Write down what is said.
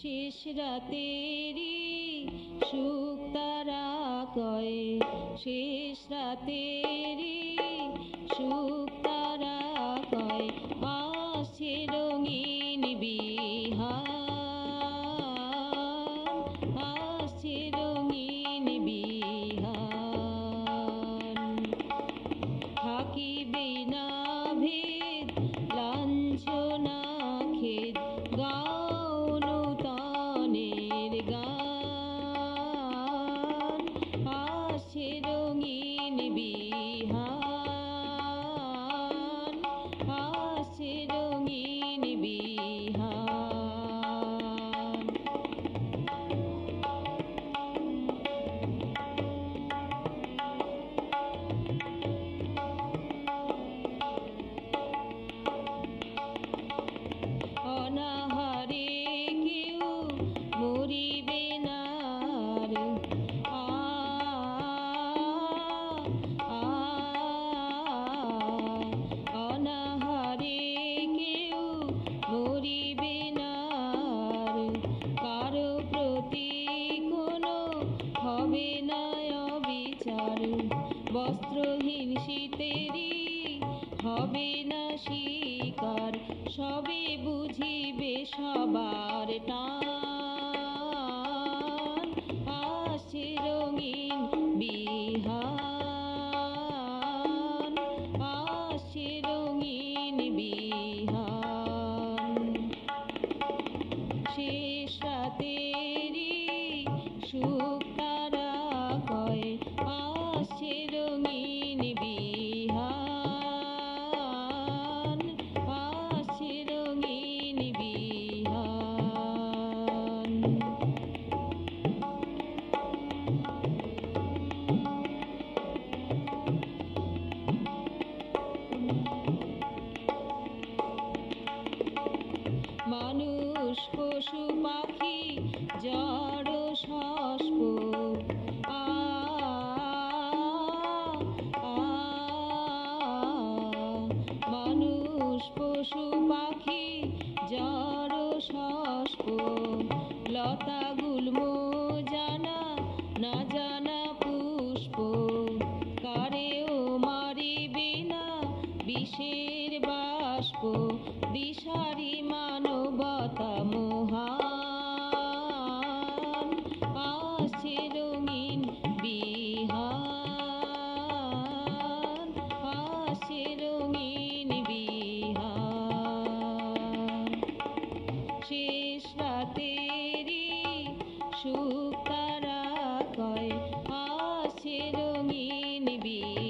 শেষ রাতেরি সুখ তারা কয়, শেষ রাতেরি সুখ তারা কয়, আসছে রঙিন বিহান, আসছে রঙিন বিহান। থাকিবে না ভেদ লাঞ্ছনা খেদ, গাও নূতনের গান, আসছে রঙিন বিহান, আসছে রঙিন বিহান। অনাহারে কেউ মরিবে না রে, অনাহারে কেউ মরিবে না রে, কারো প্রতি কোনো হবে না অবিচার, বস্ত্রহীন শীতেরই হবে না শিকার, সবে বুঝিবে সবার টান, আসছে রঙিন বিহান, আসছে রঙিন বিহান। শেষ রাতেরি সুখ তারা কয়, আসছে রঙিন বিহান, আসছে রঙিন বিহান। মানুষ পশু পাখি জড় সস্প, মানুষ পশু পাখি জড় সস্প, লতা গুল্ম জানা না জানা পুষ্প, কারেও মারিবে না বিষের বাষ্প, দিশারি মানবতা মহান, আসছে রঙিন বিহান, আসছে রঙিন বিহান। শেষ রাতেরি সুখ তারা কয়, আসছে রঙিন বিহান।